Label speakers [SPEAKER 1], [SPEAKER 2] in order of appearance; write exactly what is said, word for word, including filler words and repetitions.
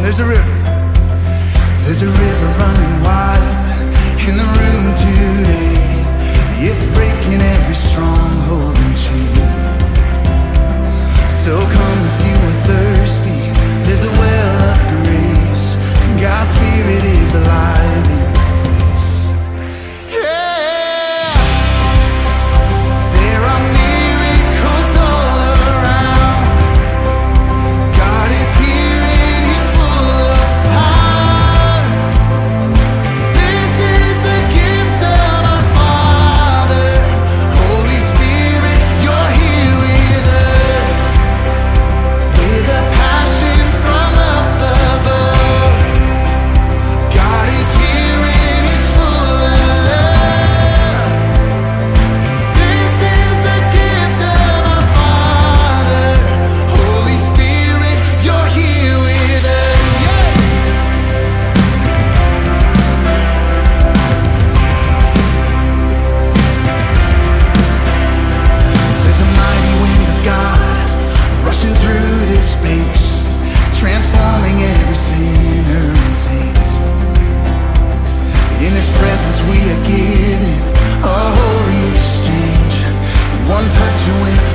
[SPEAKER 1] there's a river. There's a river running wild in the room today. It's breaking every stronghold and chain. So come if you are thirsty, there's a well of grace. God's Spirit is alive in this place. Yeah, there are miracles all around. God is here and He's full of power. This is the gift of our Father. Holy Spirit, you're here with us, with a passion from up above. God is here and He's full of love. This is the gift of our Father. Holy Spirit, you're here with us. Yeah. There's a mighty wind of God rushing through this space, transforming every sinner and saint. In His presence we are given a holy exchange. One touch and we're